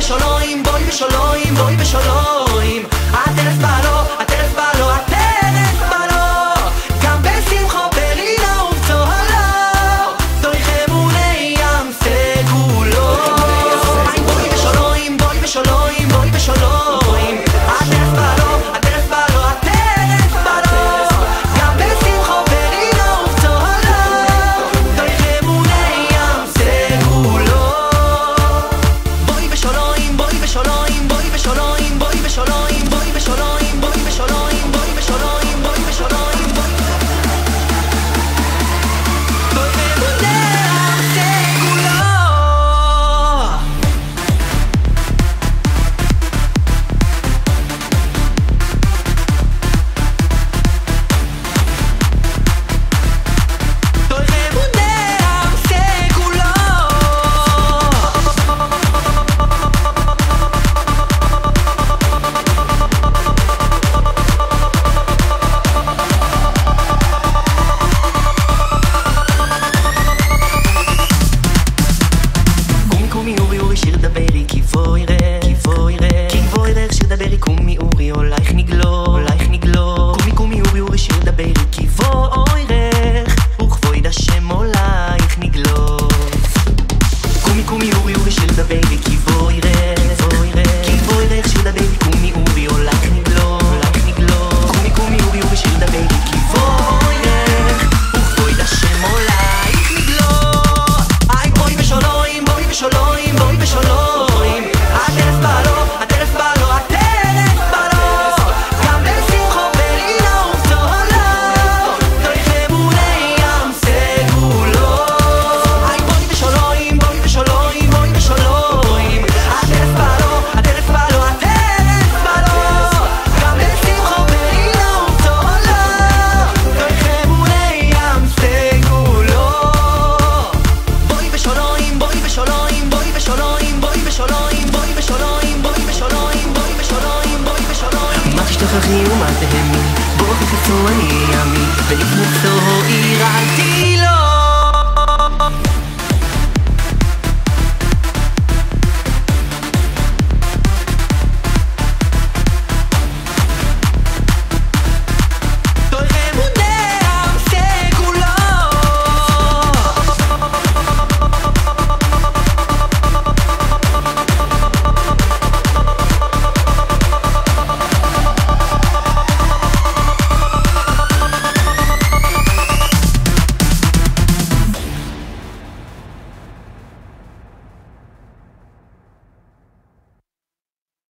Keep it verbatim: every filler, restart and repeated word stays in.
בשלוים, בואי בשלוים, בואי בשלוים. הטרף בא לו, הטרף בא לו, הטרף בא לו. גם בשמחו בלילה ובצהלו, דויכם ולים סגולו. בואי בשלוים, בואי בשלוים, בואי בשלוים. הטרף בא לו, הטרף בא לו, הטרף בא לו. גם בשמחו בלילה ובצהלו, דויכם ולים סגולו. בואי בשלוים, בואי בשלוים, בואי בשלוים, בואי בשלוים, בואי בשלוים, בואי בשלוים, בואי בשלוים, בואי בשלוים, בואי דויכם ולים סגולו. שיר דברי כיבוי רך, כיבוי רך, כיבוי רך, שיר דברי קומי אורי, אולייך נגלו, אולייך נגלו. קומי קומי אורי אורי, שיר דברי כיבוי רך, וכבוד השם אולייך נגלו. קומי קומי אורי אורי, שיר דברי כיבוי רך, כיבוי רך, כיבוי רך, שיר דברי קומי אורי, אולייך נגלו, אולייך נגלו. קומי קומי אורי אורי, שיר דברי כיבוי רך, וכבוד השם אולייך נגלו. איי בואי בשלוים, בואי בשלוים, בואי בשלוים. הטרף בא לו, הטרף בא לו, הטרף בא לו. גם בשמחו בלילה ובצהלו, דויכם ולים סגולו. איי בואי בשלוים, בואי בשלוים, בואי בשלוים. הטרף בא לו, הטרף בא לו, הטרף בא לו. גם בשמחו בלילה ובצהלו, דויכם ולים סגולו. בואי בשלוים, בואי בשלוים, בואי בשלוים, בואי בשלוים, בואי בשלוים, בואי בשלוים, בואי בשלוים, בואי בשלוים. מה תשתכחי ומה תהמי, בואי חפצו אני ימי, ולפני צהו עירתי לו.